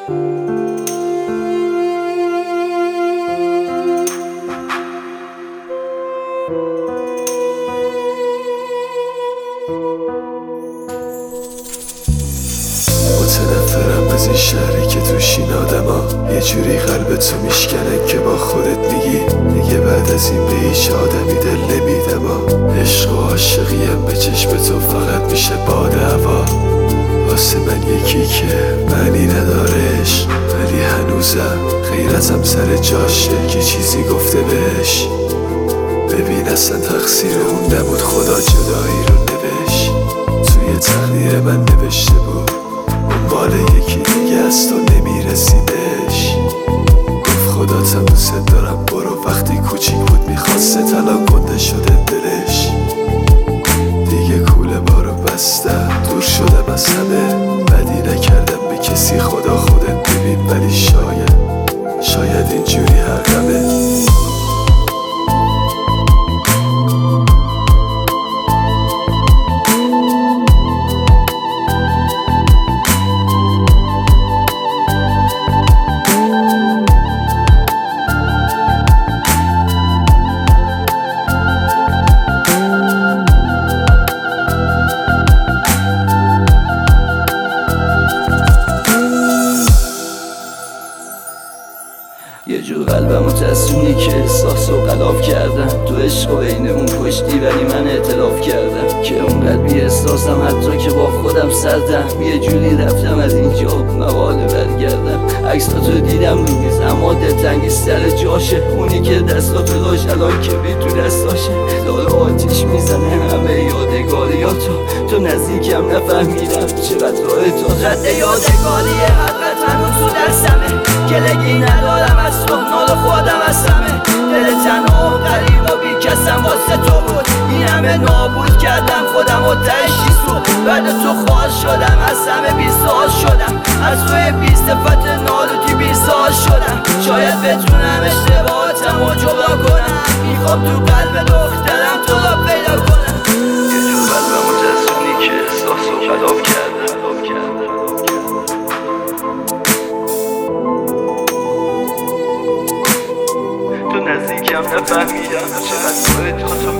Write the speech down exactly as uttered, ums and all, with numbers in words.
متنفرم از این شهری که توش این آدما یه جوری قلب تو میشکنن که با خودت میگی دیگه بعد از این به هیچ آدمی دل نمیدم. عشق و عاشقیم به چشم تو فقط میشه باد هوا. واسه من یکی که معنی ندارش، ولی هنوزم غیرتم سر جاشه که چیزی گفته بهش. ببین اصلا تقصیر اون نبود، خدا جدایی رو نوشت توی تقدیر من نوشته بود مال یکی دیگه است و نمیرسی بهش. گفت خداتم دوست دارم برو، وقتی کوچیک بود میخواسته طلا گنده شده دلش. دیگه کوله بارو بستم، دور شدم از همه، بدی نکردم به کسی، خدا خودت ببین. ولی شاید شاید اینجوری حقمه. یه جور قلبمو تصونی که احساس و غلاف کردم تو عشق و بین اون پشتی، ولی من اعتلاف کردم که اونقدر بی احساسم حتی که با خودم سردم. یه جوری رفتم از اینجا مقاله برگردم. عکساتو دیدم رو میز اما دلتنگی سر جاشه، اونی که دستاتو داشت الان که بی تو دستاشه. داره آتیش میزنه همه یادگاریاتو، تو نزدیکم نفهمیدم چقدر راه تو خط یادگاری حقیقت هنوز تو دستمه. گلگی ندارم از تو، نال خودم از همه. دل تنها و غریب و بی کسم واسه تو بود. این همه نابود کردم خودم و تشتی سو. بعد تو خواه شدم از همه بی سال شدم، از توی بی صفت نالوتی بی سال شدم. شاید بتونم اشتباهاتم و جبرا کنم، میخوام تو قلب دخترم تو را پیدا کنم. یه جور قلبمو تصونی که احساس و غلاف کردم. تو نزدیکم نفهمیدم چقدر تو تو